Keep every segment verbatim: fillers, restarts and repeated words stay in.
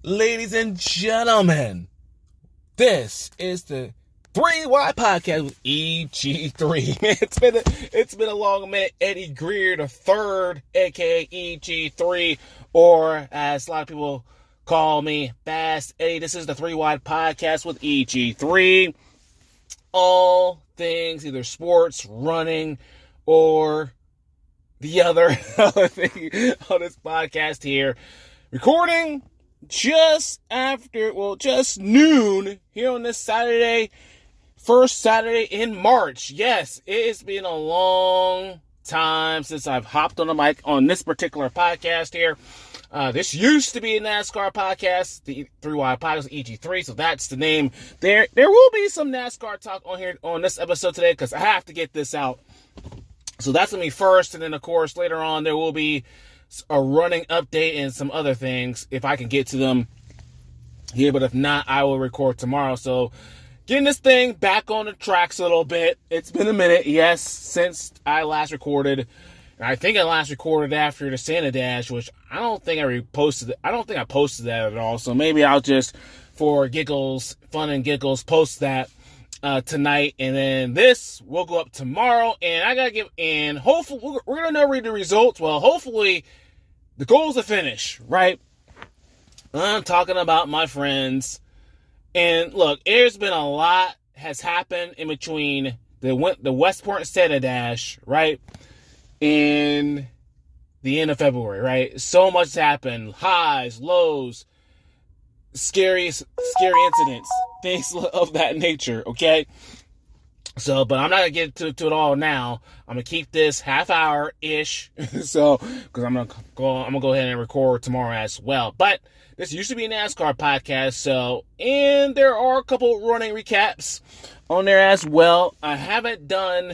Ladies and gentlemen, this is the three Wide Podcast with E G three. It's been a, it's been a long minute. Eddie Greer the third, aka E G three, or as a lot of people call me, Fast Eddie. This is the three Wide Podcast with E G three. All things either sports, running, or the other, other thing on this podcast here. Recording just after, well, just noon here on this Saturday, first Saturday in March. Yes, it's been a long time since I've hopped on the mic on this particular podcast here. Uh, this used to be a NASCAR podcast, the three Wide Podcast, E G three, so that's the name. There, there will be some NASCAR talk on here on this episode today because I have to get this out. So that's going to be first, and then, of course, later on there will be a running update and some other things if I can get to them here, but if not, I will record tomorrow. So getting this thing back on the tracks a little bit. It's been a minute, yes, since I last recorded. I think I last recorded after the Santa Dash, which I don't think I reposted. I don't think I posted that at all. So maybe I'll just, for giggles, fun and giggles, post that uh, tonight, and then this will go up tomorrow. And I gotta give, and hopefully we're gonna know read the results. Well, hopefully the goal's a finish, right? I'm talking about my friends. And look, there's been a lot has happened in between the the Westport Santa Dash, right, and the end of February, right? So much has happened. Highs, lows, scary, scary incidents, things of that nature, okay? So, but I'm not going to get to, to it all now. I'm going to keep this half hour-ish. so, because I'm going to go, I'm going to go ahead and record tomorrow as well. But this used to be a NASCAR podcast. So, and there are a couple running recaps on there as well. I haven't done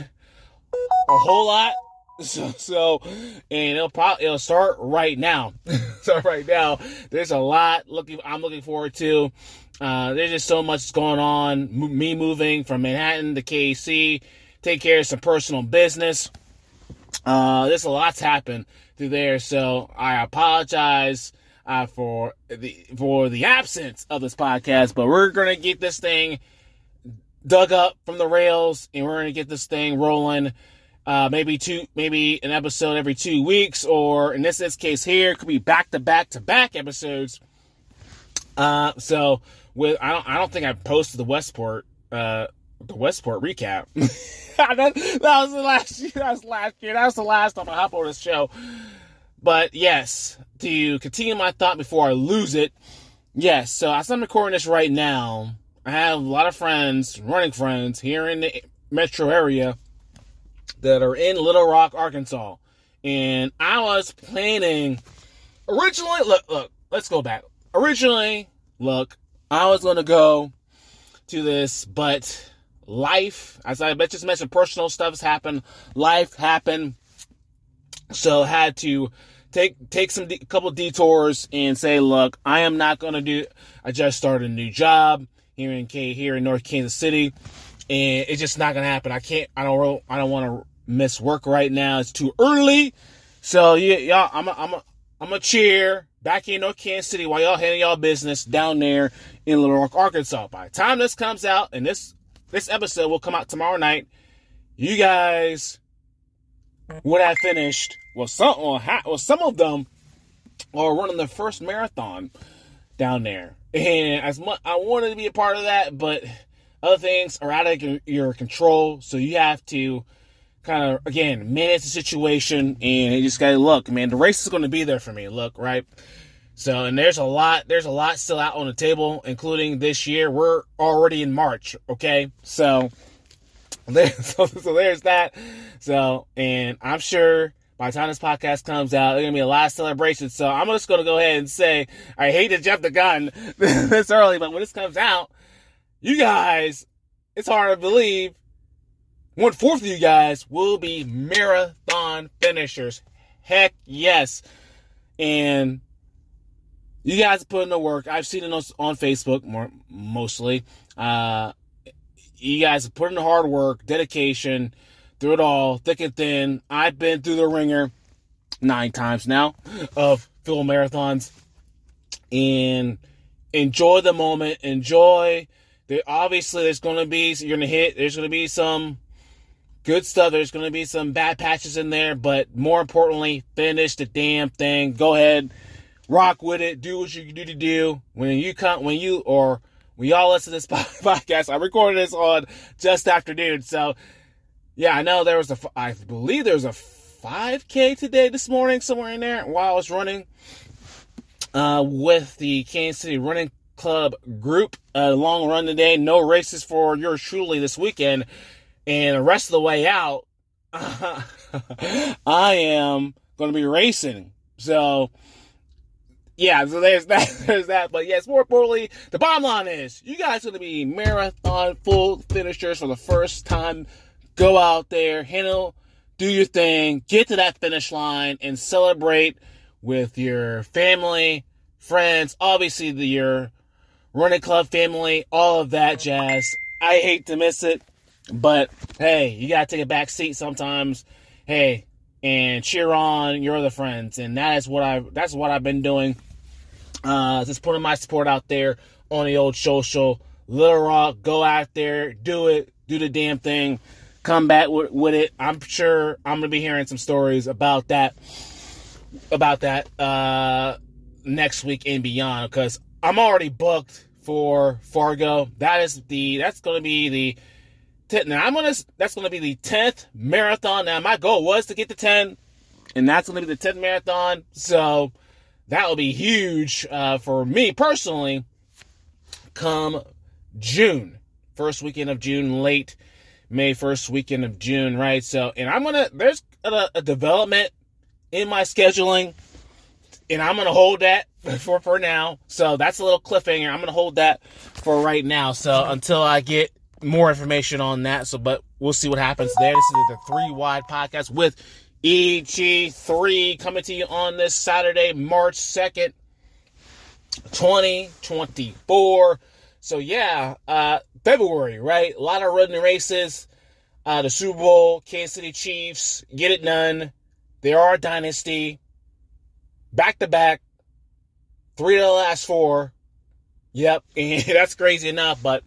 a whole lot. So, so and it'll probably, it'll start right now. start right now. There's a lot looking, I'm looking forward to. Uh, there's just so much going on. M- me moving from Manhattan to K C, take care of some personal business. Uh, there's a lot's happened through there, so I apologize uh, for the for the absence of this podcast. But we're gonna get this thing dug up from the rails, and we're gonna get this thing rolling. Uh, maybe two, maybe an episode every two weeks, or in this, this case here, it could be back to back to back episodes. Uh, so. With I don't I don't think I posted the Westport uh the Westport recap. that, that was the last year. That was last year. That was the last time I hop on this show. But yes, to continue my thought before I lose it. Yes, so as I'm recording this right now, I have a lot of friends, running friends here in the metro area that are in Little Rock, Arkansas, and I was planning originally. Look, look. Let's go back. Originally, look. I was going to go to this, but life, as I just mentioned, personal stuff has happened. Life happened. So I had to take take some de- couple detours and say, look, I am not going to do, I just started a new job here in K, here in North Kansas City, and it's just not going to happen. I can't, I don't, I don't want to miss work right now. It's too early. So yeah, y'all, I'm a, I'm a, I'm a cheer back in North Kansas City while y'all handling y'all business down there in Little Rock, Arkansas. By the time this comes out, and this this episode will come out tomorrow night, you guys would have finished. Well, some well, ha, well some of them are running their first marathon down there, and as much I wanted to be a part of that, but other things are out of your control, so you have to kind of, again, manage the situation, and you just gotta look, man, the race is going to be there for me, look, right? So, and there's a lot, there's a lot still out on the table, including this year. We're already in March, okay? So, there, so, so there's that. So, and I'm sure by the time this podcast comes out, there's going to be a lot of celebrations. So, I'm just going to go ahead and say, I hate to jump the gun this early, but when this comes out, you guys, it's hard to believe, one-fourth of you guys will be marathon finishers. Heck yes. And you guys put in the work. I've seen it on Facebook more mostly. Uh, you guys have put in the hard work, dedication, through it all, thick and thin. I've been through the ringer nine times now of full marathons. And enjoy the moment. Enjoy. There, obviously, there's going to be, you're going to hit, there's going to be some good stuff. There's going to be some bad patches in there. But more importantly, finish the damn thing. Go ahead. Rock with it. Do what you do to do. When you come, when you, or when y'all listen to this podcast, I recorded this on just afternoon. So, yeah, I know there was a, I believe there was a five K today, this morning, somewhere in there, while I was running uh, with the Kansas City Running Club group. A uh, long run today. No races for yours truly this weekend. And the rest of the way out, I am going to be racing. So, yeah, so there's that, there's that. But yes, more importantly, the bottom line is, you guys are going to be marathon full finishers for the first time. Go out there, handle, do your thing, get to that finish line, and celebrate with your family, friends, obviously the, your running club family, all of that jazz. I hate to miss it, but hey, you got to take a back seat sometimes. Hey, and cheer on your other friends. And that is what I, that's what I've been doing. Uh, just putting my support out there on the old social. Little Rock, go out there, do it, do the damn thing, come back with, with it. I'm sure I'm gonna be hearing some stories about that, about that uh, next week and beyond, because I'm already booked for Fargo. That is the, that's gonna be the. Now I'm gonna. That's gonna be the tenth marathon. Now my goal was to get to ten, and that's gonna be the tenth marathon. So that will be huge uh, for me personally. Come June, first weekend of June, late May, first weekend of June, right? So, and I'm gonna. There's a, a development in my scheduling, and I'm gonna hold that for for now. So that's a little cliffhanger. I'm gonna hold that for right now. So until I get more information on that, so but we'll see what happens there. This is the Three Wide Podcast with E G three coming to you on this Saturday, March second, twenty twenty-four. So yeah, uh, February, right? A lot of running races. Uh, the Super Bowl, Kansas City Chiefs, get it done. They are a dynasty. Back to back, three of the last four. Yep, and that's crazy enough, but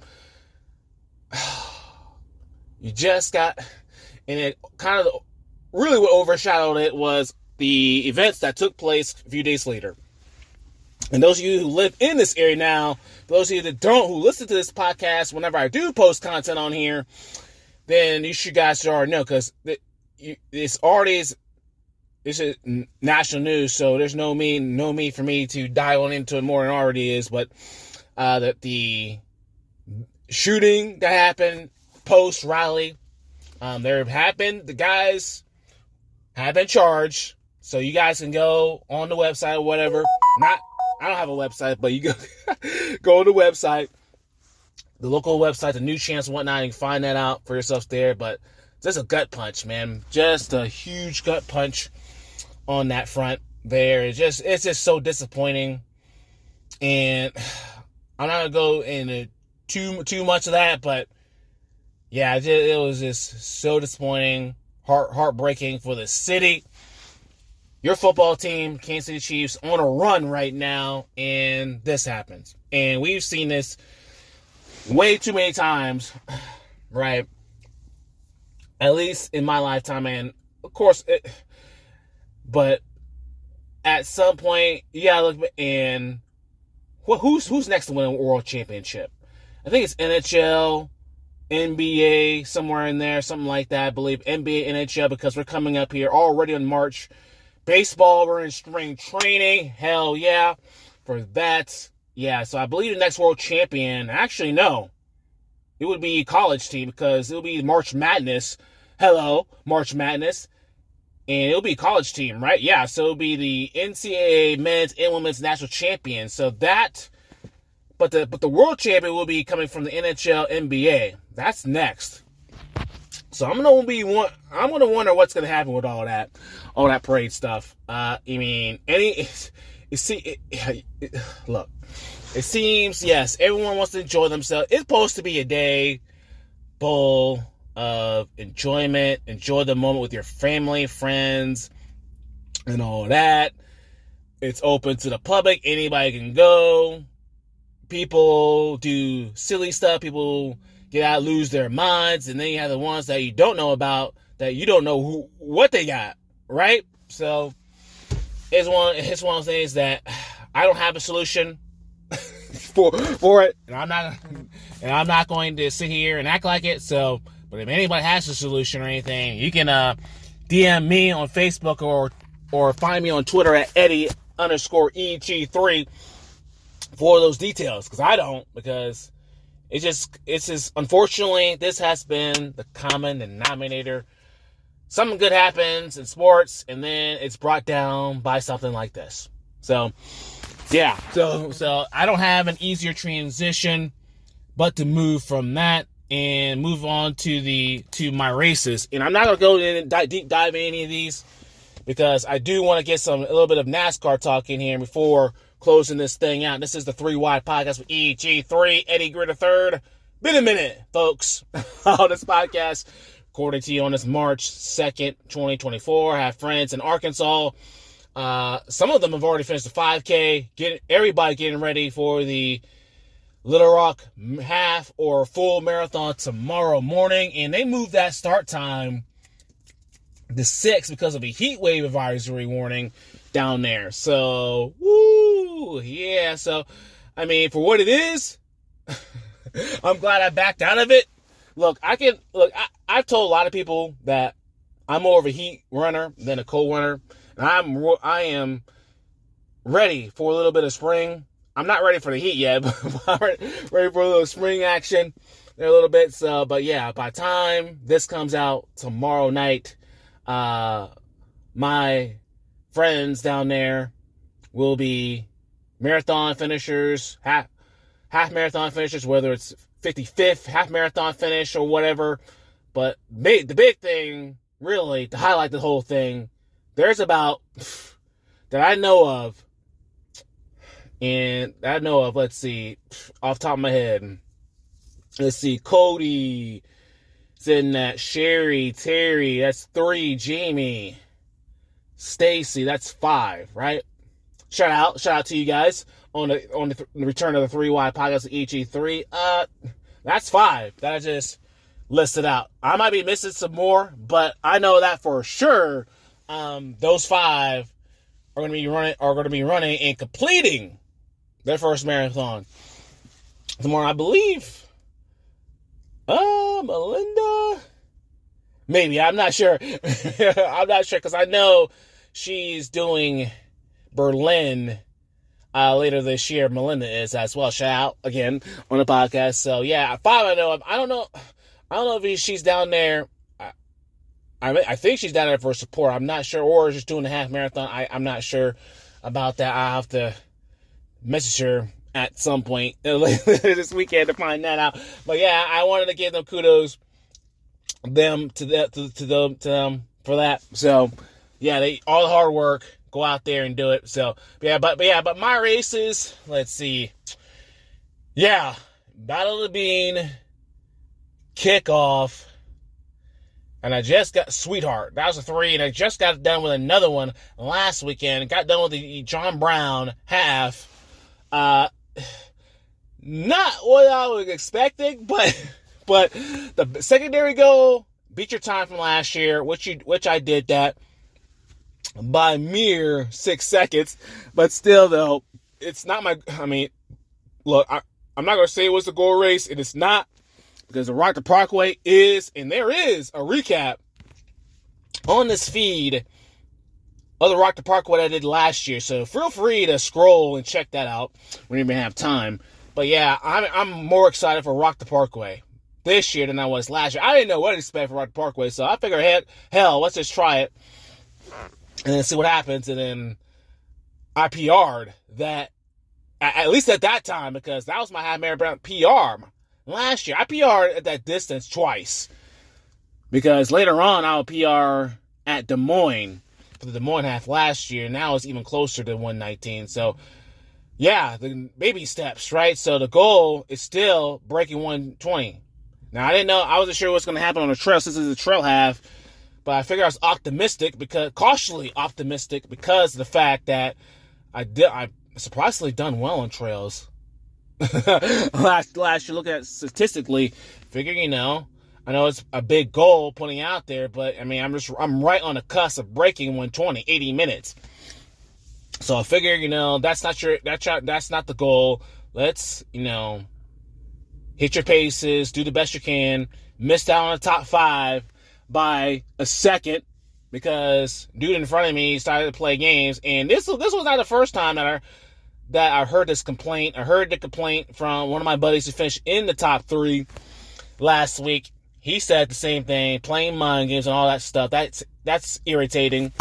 you just got, and it kind of really what overshadowed it was the events that took place a few days later. And those of you who live in this area now, those of you that don't, who listen to this podcast whenever I do post content on here, then you should guys should already know, because it's already, this is national news, so there's no me, no me for me to dive on into it more than it already is, but uh, that the shooting that happened post rally, um, there have been, the guys have been charged, so you guys can go on the website or whatever. Not, I don't have a website, but you go go on the website, the local website, the News Channels and whatnot. You can find that out for yourselves there. But just a gut punch, man, just a huge gut punch on that front there. It's just, it's just so disappointing, and I'm not gonna go into too too much of that, but yeah, it, just, it was just so disappointing, heart heartbreaking for the city. Your football team, Kansas City Chiefs, on a run right now, and this happens. And we've seen this way too many times, right? At least in my lifetime, and of course, it, but at some point, you gotta look, and well, who's who's next to win a world championship? I think it's N H L, N B A, somewhere in there, something like that. I believe N B A, N H L, because we're coming up here already in March. Baseball, we're in spring training. Hell yeah, for that. Yeah, so I believe the next world champion, actually, no, it would be college team, because it'll be March Madness. Hello, March Madness. And it'll be college team, right? Yeah, so it'll be the N C double A men's and women's national champion. So that, but the but the world champion will be coming from the N H L, N B A. That's next. So I'm gonna be one. I'm gonna wonder what's gonna happen with all that, all that parade stuff. Uh, I mean, any, you see, it, it, look, it seems, yes, everyone wants to enjoy themselves. It's supposed to be a day full of enjoyment, enjoy the moment with your family, friends, and all that. It's open to the public. Anybody can go. people do silly stuff. People get out, lose their minds. And then you have the ones that you don't know about, that you don't know who, what they got, right? So it's one, it's one of those things that I don't have a solution for for it, and I'm not and I'm not going to sit here and act like it. So, but if anybody has a solution or anything, you can uh, D M me on Facebook or or find me on Twitter at Eddie underscore E G three for those details, because I don't, because it's just it's just unfortunately this has been the common denominator. Something good happens in sports, and then it's brought down by something like this. So, yeah. So, so I don't have an easier transition, but to move from that and move on to the to my races. And I'm not gonna go in and dive, deep dive in any of these, because I do want to get some a little bit of NASCAR talk in here before closing this thing out. This is the three wide podcast with E G three, Eddie Greer the third. Been a minute, folks, on this podcast. According to you on this March second, twenty twenty-four, I have friends in Arkansas. Uh, some of them have already finished the five K. Get everybody getting ready for the Little Rock half or full marathon tomorrow morning. And they moved that start time to six because of a heat wave advisory warning down there. So, woo, yeah. So, I mean, for what it is, I'm glad I backed out of it. Look, I can look. I, I've told a lot of people that I'm more of a heat runner than a cold runner, and I'm I am ready for a little bit of spring. I'm not ready for the heat yet, but I'm ready, ready for a little spring action there a little bit. So, but yeah, by the time this comes out tomorrow night, uh, my friends down there will be marathon finishers, half half marathon finishers, whether it's fifty-fifth half marathon finish or whatever. But big, the big thing, really, to highlight the whole thing, there's about, that I know of, and I know of, let's see, off the top of my head, let's see, Cody, it's in that, Sherry, Terry, that's three, Jamie, Stacy, that's five, right? Shout out, shout out to you guys on the on the, th- the return of the three wide podcast with E G three. Uh, that's five that I just listed out. I might be missing some more, but I know that for sure. Um, those five are going to be running are going to be running and completing their first marathon tomorrow, I believe. Uh, Melinda, maybe, I'm not sure. I'm not sure, because I know she's doing Berlin uh, later this year. Melinda is as well. Shout out again on the podcast. So yeah, five I know of. I don't know. I don't know if she's down there. I, I I think she's down there for support. I'm not sure, or just doing the half marathon. I I'm not sure about that. I have to message her at some point this weekend to find that out. But yeah, I wanted to give them kudos, them to them to, to them to them for that. So yeah, they all the hard work. Go out there and do it. So yeah, but, but yeah, but my races, let's see. Yeah, Battle of the Bean, kickoff, and I just got Sweetheart. That was a three, and I just got done with another one last weekend. Got done with the John Brown half. Uh, not what I was expecting, but but the secondary goal, beat your time from last year, which you which I did that by mere six seconds, but still though, it's not my, I mean, look, I, I'm not going to say it was the goal race. It is not, because the Rock the Parkway is, and there is a recap on this feed of the Rock the Parkway that I did last year. So feel free to scroll and check that out when you may have time. But yeah, I'm, I'm more excited for Rock the Parkway this year than I was last year. I didn't know what to expect for Rock the Parkway, so I figured, heck, hell, let's just try it and then see what happens. And then I P R'd that, at least at that time, because that was my half marathon P R last year. I P R'd at that distance twice, because later on I would P R at Des Moines for the Des Moines half last year. Now it's even closer to one nineteen. So yeah, the baby steps, right? So the goal is still breaking one twenty. Now I didn't know, I wasn't sure what's going to happen on the trail since it's a trail half. But I figured I was optimistic, because cautiously optimistic, because of the fact that I did I surprisingly done well on trails last last year, looking at statistically, figure, you know, I know it's a big goal putting out there, but I mean, I'm just, I'm right on the cusp of breaking one twenty, eighty minutes. So I figure, you know, that's not your, that's, that's not the goal. Let's, you know, hit your paces, do the best you can. Missed out on the top five by a second because dude in front of me started to play games. And this, this was not the first time that I, that I heard this complaint. I heard the complaint from one of my buddies who finished in the top three last week. He said the same thing, playing mind games and all that stuff. That's that's irritating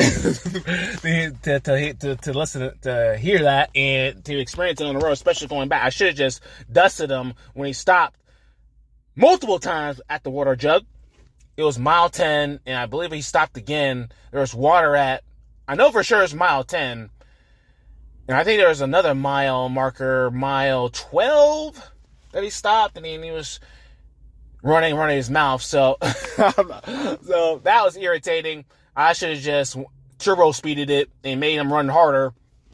to, to, to, to listen to hear that and to experience it on the road, especially going back. I should have just dusted him when he stopped multiple times at the water jug. It was mile ten, and I believe he stopped again. There was water at, I know for sure it's mile ten. And I think there was another mile marker, mile twelve, that he stopped, and he, he was running, running his mouth. So, so that was irritating. I should have just turbo speeded it and made him run harder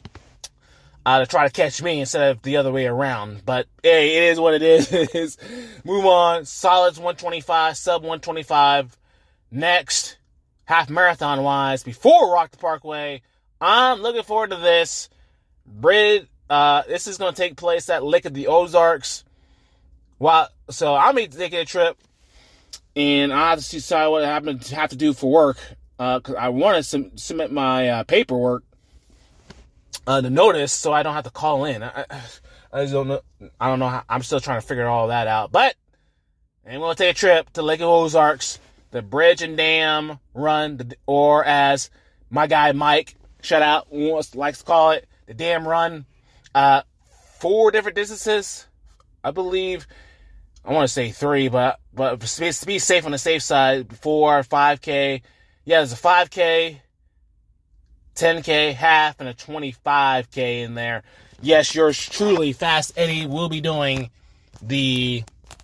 uh, to try to catch me instead of the other way around. But hey, it is what it is. It is. Move on. Solids one twenty-five, sub one twenty-five. Next, half marathon wise, before Rock the Parkway, I'm looking forward to this. Brid, uh, this is going to take place at Lake of the Ozarks. Well, so I'm taking a trip, and I have to decide what I happen to have to do for work. Because uh, I want to sum- submit my uh, paperwork, uh, the notice, so I don't have to call in. I, I, I just don't know. I don't know how. I'm still trying to figure all that out. But I'm going to take a trip to Lake of Ozarks, the Bridge and Dam Run, or as my guy Mike, shout out, wants likes to call it, the Dam Run. Uh, four different distances, I believe. I want to say three, but but to be safe on the safe side, four, five K. Yeah, there's a five K, ten K, half, and a twenty-five K in there. Yes, yours truly, Fast Eddie, will be doing the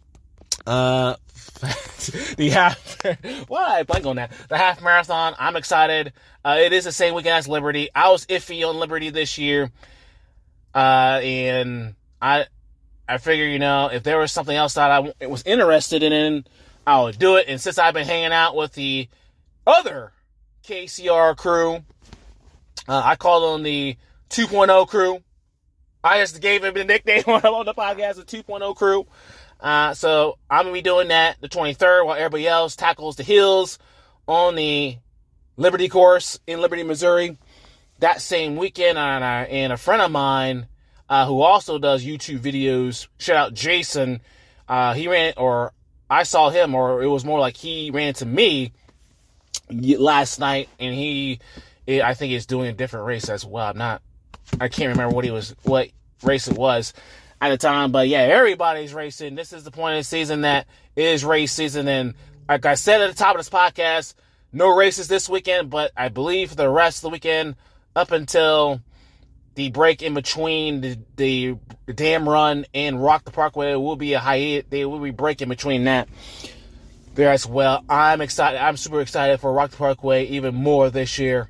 uh the half. Why did I blank on that? The half marathon. I'm excited. Uh, it is the same weekend as Liberty. I was iffy on Liberty this year, uh, and I I figure, you know, if there was something else that I was interested in, I would do it. And since I've been hanging out with the other K C R crew, uh, I call them the two point oh crew. I just gave him the nickname on the podcast, the two point oh crew. Uh, so I'm going to be doing that the twenty-third while everybody else tackles the hills on the Liberty course in Liberty, Missouri. That same weekend, and, I, and a friend of mine uh, who also does YouTube videos, shout out Jason, uh, he ran, or I saw him, or it was more like he ran into me last night, and he, I think he's doing a different race as well. I'm not, I can't remember what he was, what race it was at the time, but yeah, everybody's racing. This is the point of the season that it is race season, and like I said at the top of this podcast, no races this weekend, but I believe for the rest of the weekend, up until the break in between the, the, the Dam Run and Rock the Parkway, will be a hiatus. They will be breaking between that there as well. I'm excited. I'm super excited for Rock the Parkway even more this year,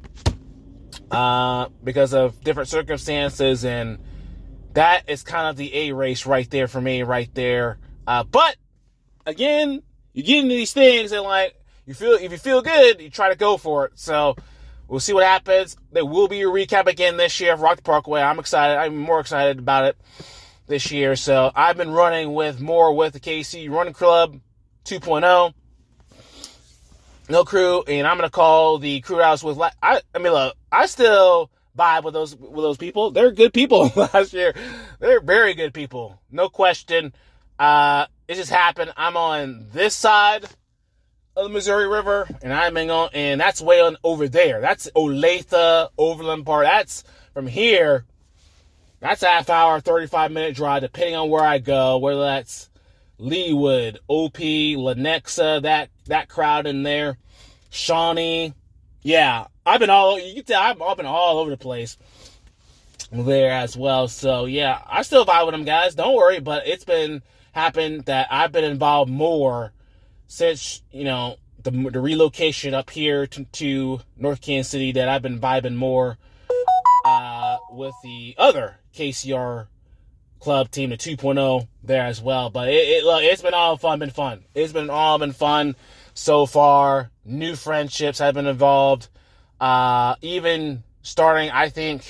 uh, because of different circumstances, and that is kind of the A race right there for me, right there. Uh, but again, you get into these things and like you feel if you feel good, you try to go for it. So we'll see what happens. There will be a recap again this year of Rock the Parkway. I'm excited. I'm more excited about it this year. So I've been running with more with the K C Running Club two point oh. No crew, and I'm gonna call the crew I was with. I, I mean, look, I still vibe with those with those people. They're good people last year. They're very good people, no question. Uh, it just happened. I'm on this side of the Missouri River, and I'm in on, and that's way on over there. That's Olathe, Overland Park. That's from here. That's a half hour, thirty-five minute drive, depending on where I go. Whether that's Leewood, O P, Lenexa, that that crowd in there, Shawnee. Yeah, I've been all, you can tell I've, I've been all over the place there as well. So, yeah, I still vibe with them guys. Don't worry, but it's been happened that I've been involved more since, you know, the, the relocation up here to, to North Kansas City, that I've been vibing more uh, with the other K C R club team, the two point oh there as well. But it, it look, it's been all fun, been fun. It's been all been fun so far. New friendships have been involved. Uh, even starting, I think,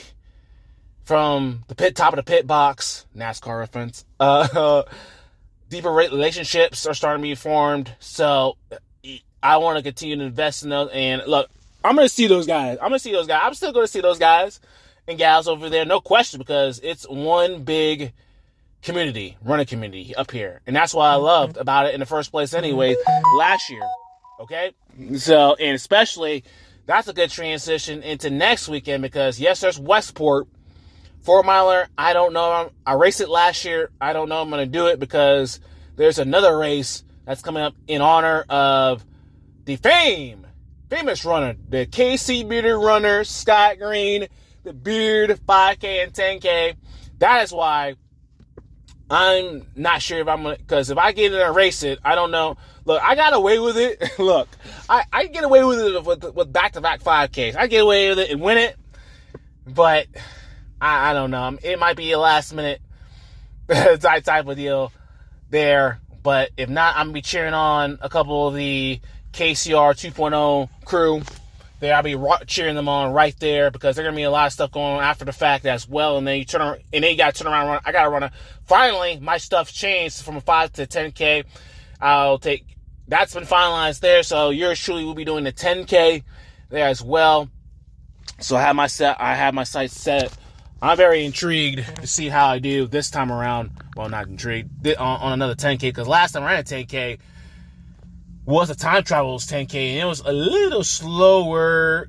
from the pit top of the pit box, NASCAR reference. Uh, deeper relationships are starting to be formed. So I want to continue to invest in those. And look, I'm going to see those guys. I'm going to see those guys. I'm still going to see those guys and gals over there, no question, because it's one big community, running community up here. And that's what I loved about it in the first place anyway, last year. Okay? So, and especially, that's a good transition into next weekend because, yes, there's Westport. Four miler, I don't know. I raced it last year. I don't know I'm going to do it because there's another race that's coming up in honor of the fame, famous runner, the K C Bearded runner, Scott Green, the Beard five K and ten K. That is why I'm not sure if I'm going to, because if I get in and race it, I don't know. Look, I got away with it. Look, I, I get away with it with, with back-to-back five Ks. I get away with it and win it, but I, I don't know. It might be a last-minute type, type of deal there, but if not, I'm going to be cheering on a couple of the K C R two point oh crew there. I'll be cheering them on right there because there's going to be a lot of stuff going on after the fact as well, and then you turn around, and then you got to turn around and run. I got to run a, finally, my stuff's changed from a five to ten K. I'll take, that's been finalized there, so yours truly will be doing the ten K there as well. So I have my set, I have my sights set. I'm very intrigued to see how I do this time around. Well, not intrigued, on, on another ten K, because last time I ran a ten K was a time travel's ten K, and it was a little slower,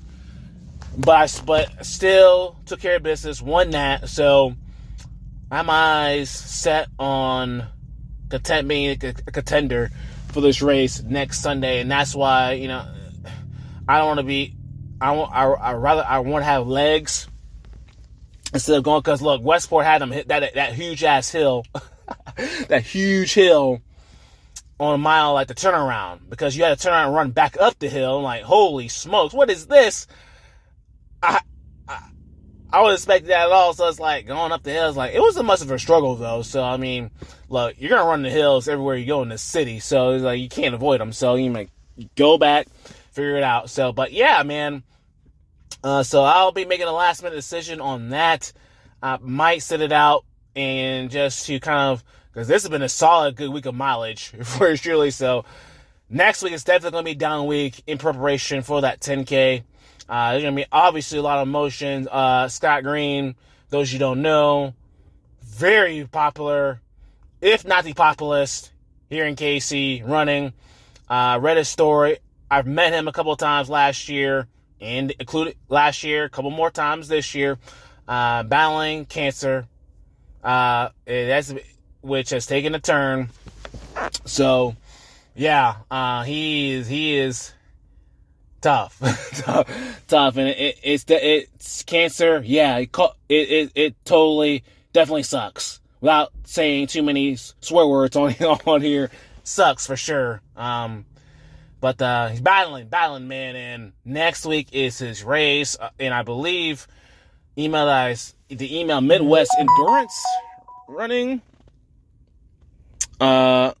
but I, but still took care of business, won that, so I have my eyes set on content being a contender for this race next Sunday, and that's why, you know, I don't want to be, I want, I, I rather, I want to have legs instead of going, because look, Westport had them hit that, that huge ass hill, that huge hill on a mile, like the turnaround, because you had to turn around and run back up the hill. I'm like, holy smokes, what is this? I, I, I wasn't expecting that at all, so it's like, going up the hills, like, it wasn't much of a struggle, though, so, I mean, look, you're gonna run the hills everywhere you go in this city, so, it's like, you can't avoid them, so, you might go back, figure it out, so, but, yeah, man, uh, so, I'll be making a last-minute decision on that. I might sit it out, and just to kind of, because this has been a solid, good week of mileage, for surely, so, next week is definitely gonna be down week in preparation for that ten K. Uh, there's going to be obviously a lot of emotions. Uh, Scott Green, those you don't know, very popular, if not the populist, here in K C, running. Uh, read his story. I've met him a couple of times last year, and included last year, a couple more times this year, uh, battling cancer, uh, that's, which has taken a turn. So, yeah, uh, he is, he is tough, tough, tough, and it, it, it's it's cancer. Yeah, it, it it it totally, definitely sucks. Without saying too many swear words on on here, sucks for sure. Um, but uh, he's battling, battling, man. And next week is his race, uh, and I believe email guys the email Midwest Endurance Running. Uh.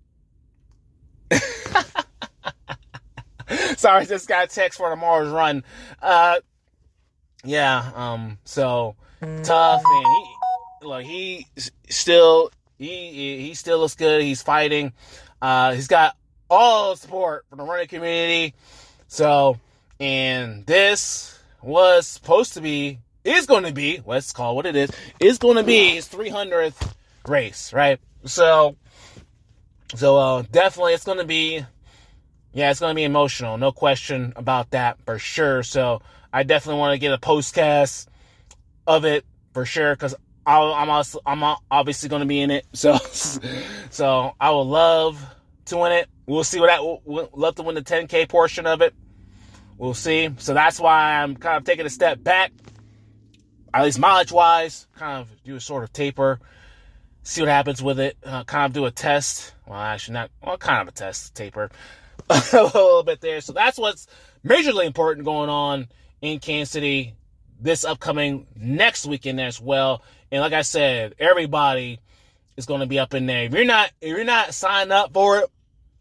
Sorry, just got a text for tomorrow's run. Uh, yeah, um, so tough, and he, like, he still, he, he still looks good. He's fighting. Uh, he's got all the support from the running community. So, and this was supposed to be, is going to be, let's call it what it is, is going to be his three hundredth race, right? So, so, uh, definitely it's going to be, yeah, it's going to be emotional. No question about that for sure. So I definitely want to get a postcast of it for sure, because I'm also, I'm obviously going to be in it. So, so I would love to win it. We'll see what that, we'll love to win the ten K portion of it. We'll see. So that's why I'm kind of taking a step back, at least mileage wise, kind of do a sort of taper, see what happens with it, uh, kind of do a test. Well, actually not, well, kind of a test taper. A little bit there. So that's what's majorly important going on in Kansas City this upcoming next weekend as well. And like I said, everybody is going to be up in there. If you're not, if you're not signed up for it,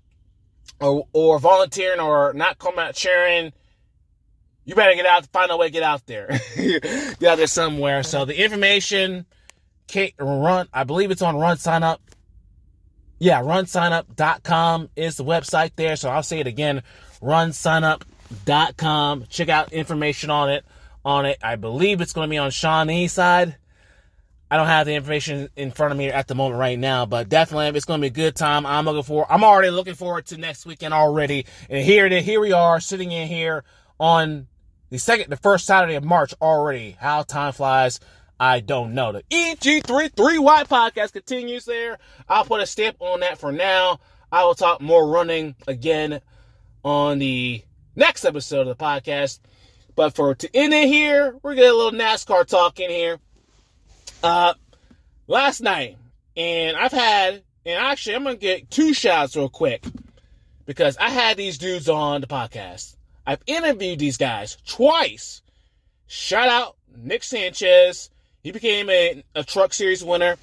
or or volunteering, or not coming out cheering, you better get out, find a way to get out there. Get out there somewhere. So the information, run, I believe it's on Run Sign Up. Yeah, run sign up dot com is the website there. So I'll say it again, run sign up dot com. Check out information on it. On it, I believe it's going to be on Shawnee's side. I don't have the information in front of me at the moment right now, but definitely it's going to be a good time. I'm looking for. I'm already looking forward to next weekend already. And here it is. Here we are sitting in here on the second, the first Saturday of March already. How time flies, I don't know. The E G three three Y podcast continues there. I'll put a stamp on that for now. I will talk more running again on the next episode of the podcast. But for to end it here, we're getting a little NASCAR talk in here. Uh, last night, and I've had, and actually I'm going to get two shots real quick, because I had these dudes on the podcast. I've interviewed these guys twice. Shout out Nick Sanchez. He became a, a Truck Series winner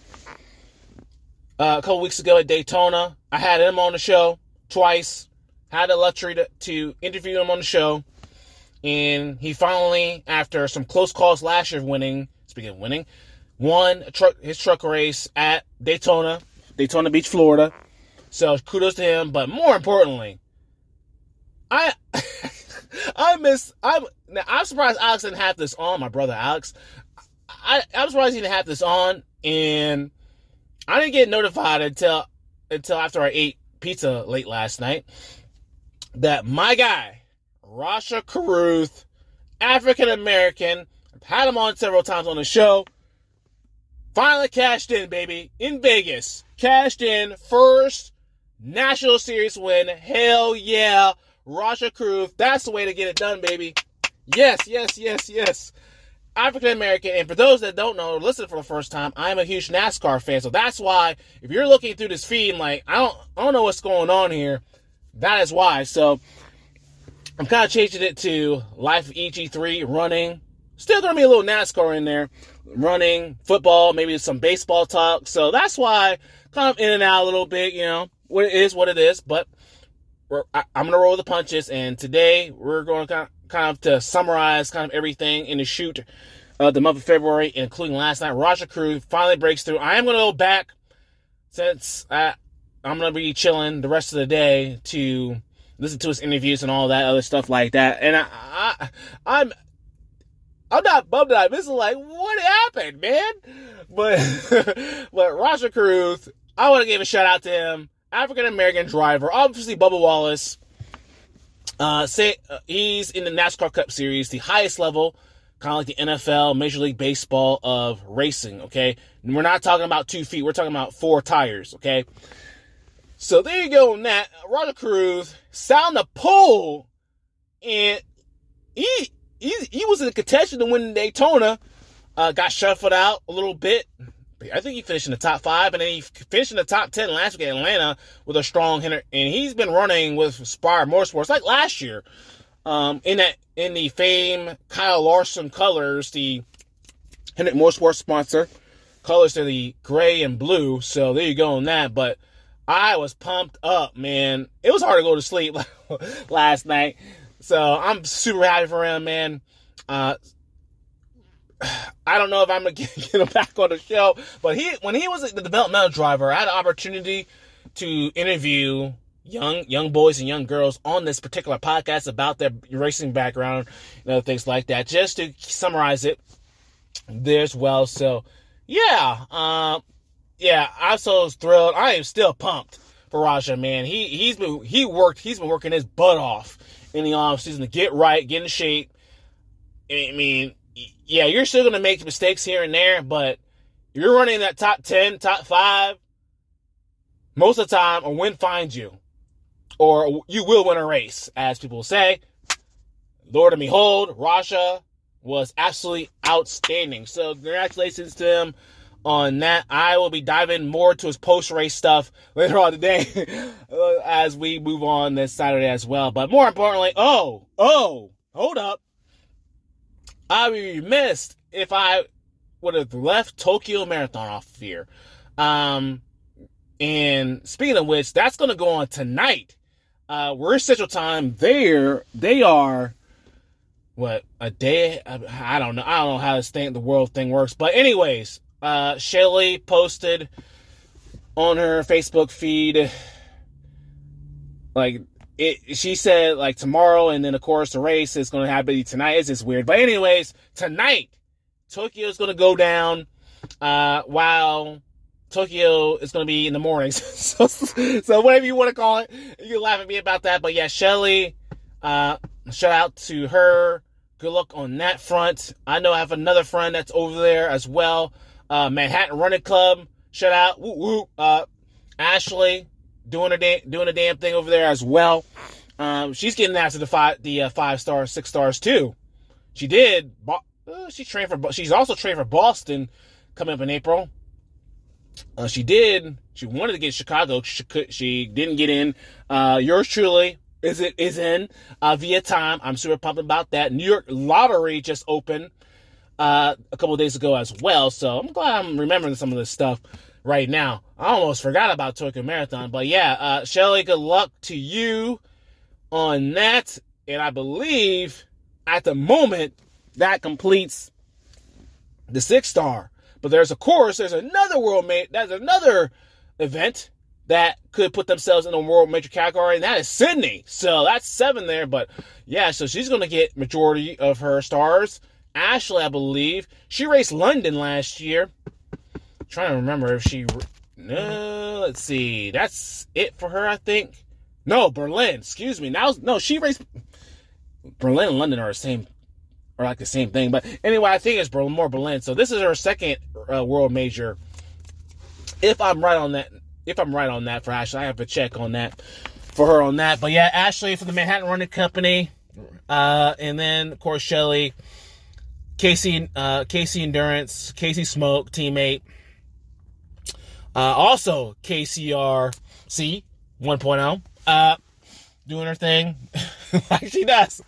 uh, a couple weeks ago at Daytona. I had him on the show twice. Had the luxury to, to interview him on the show. And he finally, after some close calls last year winning, speaking of winning, won a truck, his truck race at Daytona, Daytona Beach, Florida. So kudos to him. But more importantly, I I miss I'm now I'm surprised Alex didn't have this on, my brother Alex. I, I'm surprised he didn't have this on, and I didn't get notified until until after I ate pizza late last night that my guy, Rasha Caruth, African American, I've had him on several times on the show, finally cashed in, baby, in Vegas. Cashed in, first National Series win. Hell yeah. Rasha Caruth, that's the way to get it done, baby. Yes, yes, yes, yes. African American, and for those that don't know or listen for the first time, I'm a huge NASCAR fan, so that's why, if you're looking through this feed and like, I don't, I don't know what's going on here, that is why. So, I'm kind of changing it to Life of E G three, running. Still going to be a little NASCAR in there. Running, football, maybe some baseball talk. So that's why kind of in and out a little bit, you know. What it is, what it is. But we're, I, I'm going to roll the punches. And today we're going to kind of, kind of to summarize kind of everything in the shoot of the month of February, including last night. Rasha Caruth finally breaks through. I am going to go back, since I, I'm going to be chilling the rest of the day, to listen to his interviews and all that other stuff like that. And I, I, I'm, I'm not bummed that I missed it. Like, what happened, man? But, but Rasha Caruth, I want to give a shout out to him. African American driver, obviously Bubba Wallace. Uh, say uh, he's in the NASCAR Cup Series, the highest level, kind of like the N F L, Major League Baseball of racing. Okay, and we're not talking about two feet; we're talking about four tires. Okay. So there you go on that. Rasha Caruth sound the pole, and he he he was in contention to win Daytona. Uh, got shuffled out a little bit. I think he finished in the top five, and then he finished in the top ten last week at Atlanta with a strong hitter. And he's been running with Spire Motorsports like last year, um, in that in the famed Kyle Larson colors, the Hendrick Motorsports sponsor colors are the gray and blue. So there you go on that. But I was pumped up, man. It was hard to go to sleep last night. So I'm super happy for him, man. Uh, I don't know if I'm going to get him back on the show, but he when he was the developmental driver, I had an opportunity to interview young young boys and young girls on this particular podcast about their racing background and other things like that, just to summarize it there as well. So, yeah, um, yeah, I'm so thrilled. I am still pumped for Rasha, man. He he's been he worked he's been working his butt off in the off season to get right, get in shape. I mean, yeah, you're still gonna make mistakes here and there, but if you're running that top ten, top five, most of the time a win finds you, or you will win a race, as people say. Lord and behold, Rasha was absolutely outstanding. So congratulations to him on that. I will be diving more to his post-race stuff later on today as we move on this Saturday as well. But more importantly, oh, oh, hold up. I would be remiss if I would have left Tokyo Marathon off of here. Um, and speaking of which, that's going to go on tonight. Uh, we're Central Time. There, they are, what, a day? I, I don't know. I don't know how this thing, the world thing works. But anyways, uh, Shelly posted on her Facebook feed, like, it, she said, like, tomorrow, and then, of course, the race is going to happen tonight. It's just weird. But anyways, tonight, Tokyo is going to go down, uh, while Tokyo is going to be in the mornings. so, so whatever you want to call it, you can laugh at me about that. But yeah, Shelly, uh, shout out to her. Good luck on that front. I know I have another friend that's over there as well. Uh, Manhattan Running Club. Shout out. Woo woo. Uh, Ashley doing a da- doing a damn thing over there as well. Um, she's getting after the five, the uh, five stars, six stars too. She did. Bo- uh, she trained for. She's also trained for Boston coming up in April. Uh, she did. She wanted to get Chicago. She could. She didn't get in. Uh, yours truly is it is in uh, via time. I'm super pumped about that. New York Lottery just opened uh, a couple of days ago as well. So I'm glad I'm remembering some of this stuff right now. I almost forgot about Tokyo Marathon, but yeah, uh, Shelly, good luck to you on that. And I believe at the moment that completes the six star. But there's, of course, there's another world mate. There's another event that could put themselves in a world major category, and that is Sydney. So that's seven there. But yeah, so she's going to get majority of her stars. Ashley, I believe, she raced London last year. I'm trying to remember if she. No, let's see. That's it for her, I think. No, Berlin. Excuse me. Now, no, she raced. Berlin and London are the same. Or like the same thing. But anyway, I think it's more Berlin. So this is her second uh, world major. If I'm right on that. If I'm right on that for Ashley. I have to check on that for her on that. But yeah, Ashley from the Manhattan Running Company. Uh, and then, of course, Shelly. Casey, uh, Casey Endurance. Casey Smoke, teammate. Uh, also, K C R C one point oh. Uh, doing her thing like she does.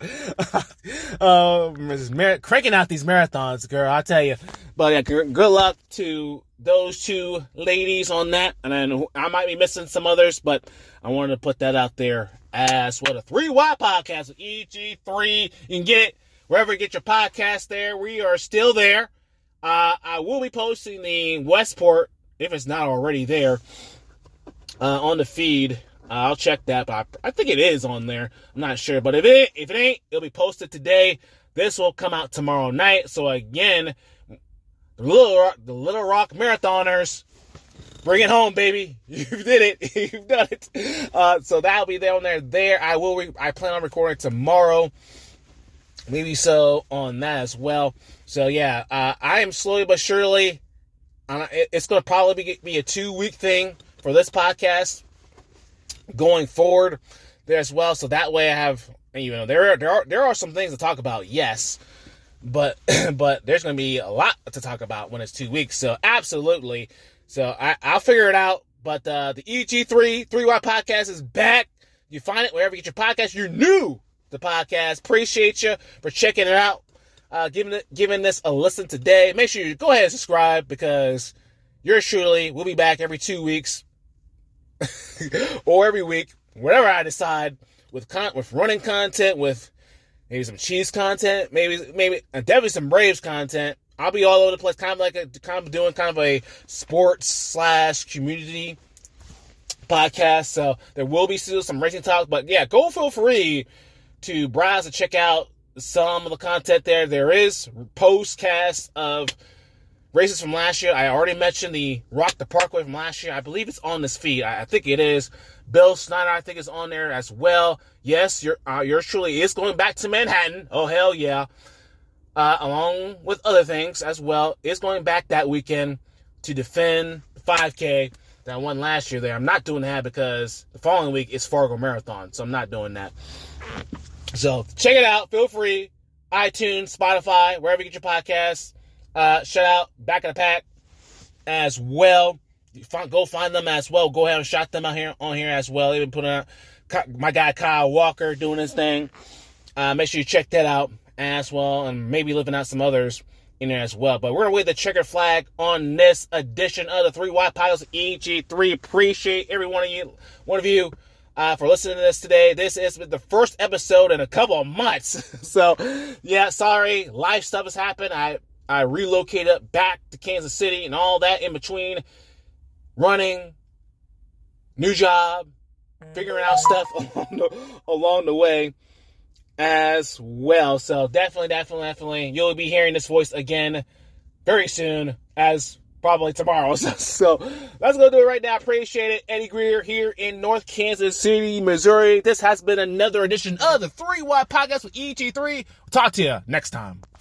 uh, Mar- cranking out these marathons, girl, I tell you. But yeah, g- good luck to those two ladies on that. And then I might be missing some others, but I wanted to put that out there as what a three Y podcast with E G three. You can get it wherever you get your podcast there. We are still there. Uh, I will be posting the Westport, if it's not already there, uh, on the feed. Uh, I'll check that, but I, I think it is on there. I'm not sure, but if it if it ain't, it'll be posted today. This will come out tomorrow night. So again, the Little Rock, the Little Rock Marathoners, bring it home, baby! You did it. You've done it. Uh, so that'll be there on there. There, I will. Re- I plan on recording tomorrow. Maybe so on that as well. So yeah, uh, I am slowly but surely. Uh, it, it's going to probably be, be a two week thing for this podcast going forward there as well. So that way I have, you know, there are, there are, there are some things to talk about. Yes. But, but there's going to be a lot to talk about when it's two weeks. So absolutely. So I, I'll figure it out. But, uh, the E G three, three Y podcast is back. You find it wherever you get your podcast. You're new to podcast. Appreciate you for checking it out. Uh, giving it, giving this a listen today. Make sure you go ahead and subscribe because yours truly will be back every two weeks. Or every week, whatever I decide, with con- with running content, with maybe some cheese content, maybe maybe uh, definitely some Braves content. I'll be all over the place, kind of like a kind of doing kind of a sports slash community podcast. So there will be still some racing talk, but yeah, go feel free to browse and check out some of the content there. There is postcasts of races from last year. I already mentioned the Rock the Parkway from last year. I believe it's on this feed. I, I think it is. Bill Snyder, I think, is on there as well. Yes, your uh, yours truly is going back to Manhattan. Oh, hell yeah. Uh, along with other things as well. It's going back that weekend to defend the five K that I won last year there. I'm not doing that because the following week is Fargo Marathon, so I'm not doing that. So check it out. Feel free. iTunes, Spotify, wherever you get your podcasts. Uh, shout out Back of the Pack as well. You find, go find them as well. Go ahead and shout them out here on here as well. They've been putting out my guy Kyle Walker doing his thing. Uh, make sure you check that out as well, and maybe living out some others in there as well. But we're going to wave the checkered flag on this edition of the three Y Podcast E G three. Appreciate every one of you, one of you uh, for listening to this today. This is the first episode in a couple of months. So, yeah, sorry. Life stuff has happened. I, I relocated back to Kansas City and all that in between. Running, new job, figuring out stuff along the, along the way as well. So definitely, definitely, definitely, you'll be hearing this voice again very soon, as probably tomorrow. So, so let's go do it right now. Appreciate it. Eddie Greer here in North Kansas City, Missouri. This has been another edition of the three Y Podcast with E G three. We'll talk to you next time.